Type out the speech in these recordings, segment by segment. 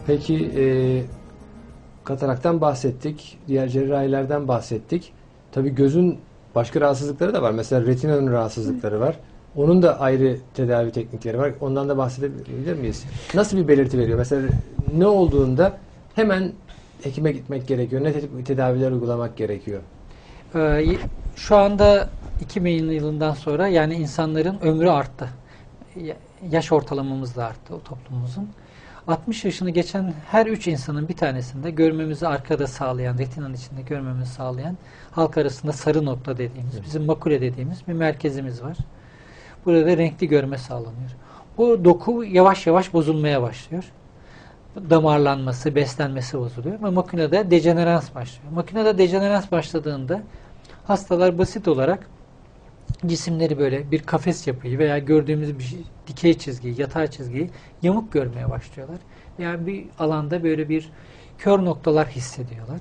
Peki kataraktan bahsettik, diğer cerrahilerden bahsettik. Tabii gözün başka rahatsızlıkları da var. Mesela retinanın rahatsızlıkları var. Onun da ayrı tedavi teknikleri var. Ondan da bahsedebilir miyiz? Nasıl bir belirti veriyor? Mesela ne olduğunda hemen hekime gitmek gerekiyor. Ne tedaviler uygulamak gerekiyor? Şu anda 2000 yılından sonra yani insanların ömrü arttı. Yaş ortalamamız da arttı o toplumumuzun. 60 yaşını geçen her 3 insanın bir tanesinde görmemizi arkada sağlayan, retinanın içinde görmemizi sağlayan halk arasında sarı nokta dediğimiz, bizim makule dediğimiz bir merkezimiz var. Burada renkli görme sağlanıyor. Bu doku yavaş yavaş bozulmaya başlıyor. Damarlanması, beslenmesi bozuluyor ve makinede dejenerans başlıyor. Makinede dejenerans başladığında hastalar basit olarak cisimleri böyle bir kafes yapıyı veya gördüğümüz bir dikey çizgiyi, yatay çizgiyi yamuk görmeye başlıyorlar. Yani bir alanda böyle bir kör noktalar hissediyorlar.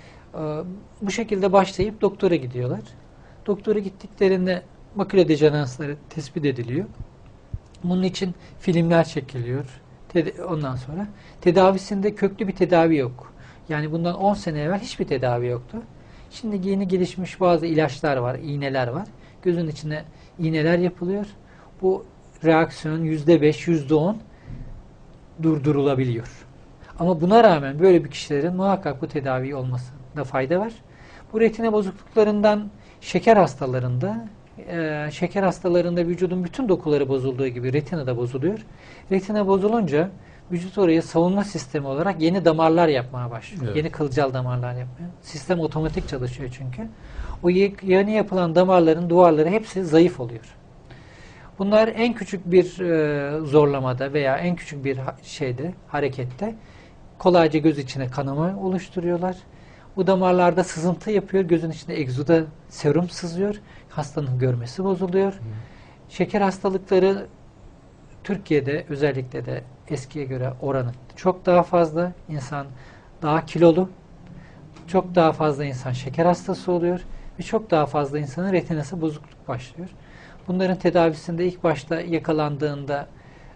Bu şekilde başlayıp doktora gidiyorlar. Doktora gittiklerinde makule dejeneransları tespit ediliyor. Bunun için filmler çekiliyor. Ondan sonra tedavisinde köklü bir tedavi yok. Yani bundan 10 sene evvel hiçbir tedavi yoktu. Şimdi yeni gelişmiş bazı ilaçlar var, iğneler var. Gözün içine iğneler yapılıyor. Bu reaksiyon %5, %10 durdurulabiliyor. Ama buna rağmen böyle bir kişilerin muhakkak bu tedavi olmasında fayda var. Bu retina bozukluklarından şeker hastalarında vücudun bütün dokuları bozulduğu gibi retina da bozuluyor. Retina bozulunca vücut oraya savunma sistemi olarak yeni damarlar yapmaya başlıyor. Evet. Yeni kılcal damarlar yapmıyor. Sistem otomatik çalışıyor çünkü. O yeni yapılan damarların duvarları hepsi zayıf oluyor. Bunlar en küçük bir zorlamada veya en küçük bir harekette kolayca göz içine kanama oluşturuyorlar. Bu damarlarda sızıntı yapıyor. Gözün içinde egzoda serum sızıyor. Hastanın görmesi bozuluyor. Şeker hastalıkları Türkiye'de özellikle de eskiye göre oranı çok daha fazla. İnsan daha kilolu. Çok daha fazla insan şeker hastası oluyor. Ve çok daha fazla insanın retinası bozukluk başlıyor. Bunların tedavisinde ilk başta yakalandığında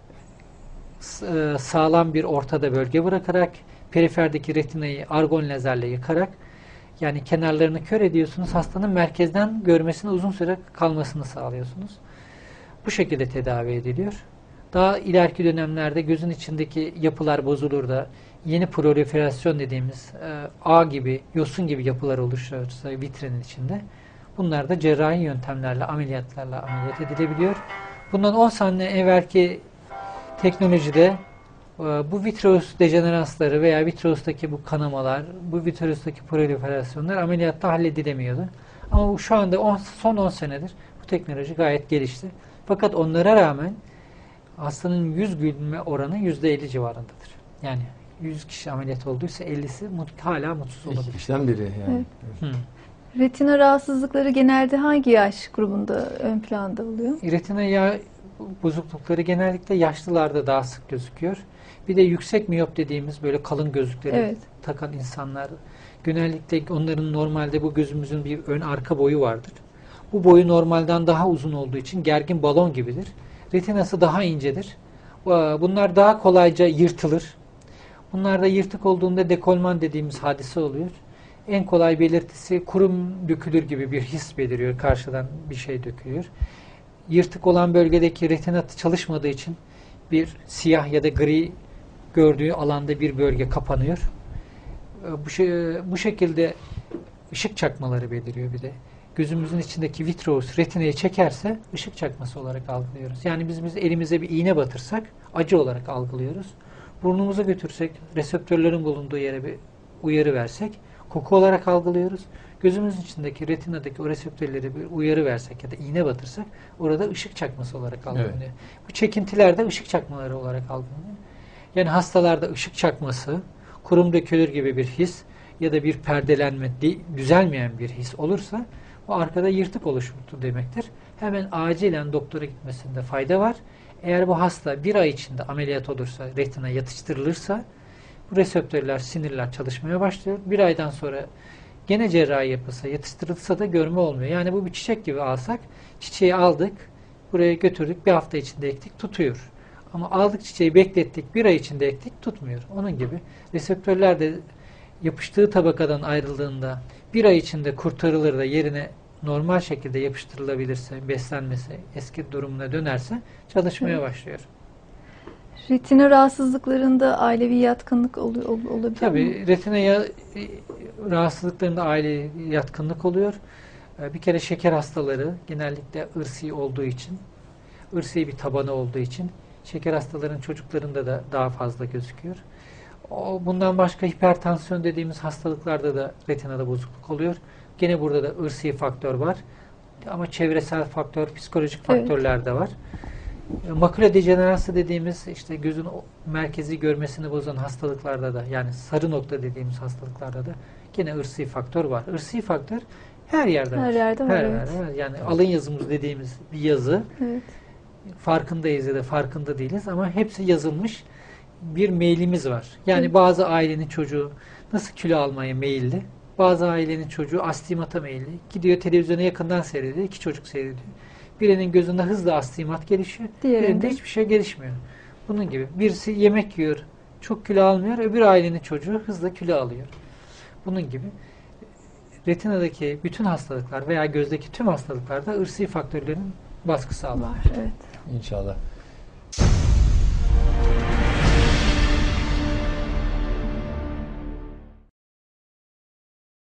sağlam bir ortada bölge bırakarak periferdeki retinayı argon lazerle yıkarak yani kenarlarını kör ediyorsunuz. Hastanın merkezden görmesini uzun süre kalmasını sağlıyorsunuz. Bu şekilde tedavi ediliyor. Daha ileriki dönemlerde gözün içindeki yapılar bozulur da yeni proliferasyon dediğimiz ağ gibi, yosun gibi yapılar oluşursa vitrinin içinde bunlar da cerrahi yöntemlerle, ameliyatlarla ameliyat edilebiliyor. Bundan 10 sene evvelki teknolojide bu vitreus dejeneransları veya vitreustaki bu kanamalar, bu vitreustaki proliferasyonlar ameliyatta halledilemiyordu. Ama şu anda son 10 senedir bu teknoloji gayet gelişti. Fakat onlara rağmen hastanın yüz gülme oranı %50 civarındadır. Yani 100 kişi ameliyat olduysa 50'si hala mutsuz olabilir. İki kişiden biri yani. Evet. Retina rahatsızlıkları genelde hangi yaş grubunda ön planda oluyor? Retina bozuklukları genellikle yaşlılarda daha sık gözüküyor. Bir de yüksek miyop dediğimiz böyle kalın gözlükleri takan insanlar. Genellikle onların normalde bu gözümüzün bir ön arka boyu vardır. Bu boyu normalden daha uzun olduğu için gergin balon gibidir. Retinası daha incedir. Bunlar daha kolayca yırtılır. Bunlarda yırtık olduğunda dekolman dediğimiz hadise oluyor. En kolay belirtisi kurum dökülür gibi bir his beliriyor. Karşıdan bir şey dökülüyor. Yırtık olan bölgedeki retina çalışmadığı için bir siyah ya da gri gördüğü alanda bir bölge kapanıyor. Bu şekilde ışık çakmaları beliriyor bir de. Gözümüzün içindeki vitreus retinayı çekerse ışık çakması olarak algılıyoruz. Yani biz elimize bir iğne batırsak acı olarak algılıyoruz. Burnumuza götürsek, reseptörlerin bulunduğu yere bir uyarı versek koku olarak algılıyoruz. Gözümüzün içindeki retinadaki o reseptörlere bir uyarı versek ya da iğne batırsak orada ışık çakması olarak algılanıyor. Evet. Bu çekintiler de ışık çakmaları olarak algılanıyor. Yani hastalarda ışık çakması, kurum dökülür gibi bir his ya da bir perdelenme, düzelmeyen bir his olursa o arkada yırtık oluşmuştur demektir. Hemen acilen doktora gitmesinde fayda var. Eğer bu hasta bir ay içinde ameliyat olursa, retina yatıştırılırsa bu reseptörler, sinirler çalışmaya başlıyor. Bir aydan sonra gene cerrahi yapılsa, yatıştırılsa da görme olmuyor. Yani bu bir çiçek gibi alsak, çiçeği aldık, buraya götürdük, bir hafta içinde ektik, tutuyor. Ama aldık çiçeği, beklettik, bir ay içinde ektik, tutmuyor. Onun gibi reseptörler de yapıştığı tabakadan ayrıldığında bir ay içinde kurtarılır da yerine normal şekilde yapıştırılabilirse, beslenmesi eski durumuna dönerse çalışmaya Evet. başlıyor. Retina rahatsızlıklarında ailevi yatkınlık olabilir mi? Tabii rahatsızlıklarında aile yatkınlık oluyor. Bir kere şeker hastaları genellikle ırsi olduğu için, ırsi bir tabanı olduğu için şeker hastaların çocuklarında da daha fazla gözüküyor. Bundan başka hipertansiyon dediğimiz hastalıklarda da retinada bozukluk oluyor. Gene burada da ırsi faktör var. Ama çevresel faktör, psikolojik faktörler de var. Makula dejenerası dediğimiz işte gözün merkezi görmesini bozan hastalıklarda da yani sarı nokta dediğimiz hastalıklarda da gene ırsi faktör var. Irsi faktör her yerde var. Her yerde var, Her evet. yerde var. Yani alın yazımız dediğimiz bir yazı. Evet. Farkındayız ya da farkında değiliz ama hepsi yazılmış bir meylimiz var. Yani Evet. bazı ailenin çocuğu nasıl kilo almaya meyilli, bazı ailenin çocuğu astigmata meyilli. Gidiyor televizyona yakından seyrediyor, 2 çocuk seyrediyor. Birinin gözünde hızla astigmat gelişiyor, birinde hiçbir şey gelişmiyor. Bunun gibi. Birisi yemek yiyor, çok kilo almıyor, öbür ailenin çocuğu hızla kilo alıyor. Bunun gibi. Retinadaki bütün hastalıklar veya gözdeki tüm hastalıklarda ırsi faktörlerin baskısı altında. Var, evet. İnşallah.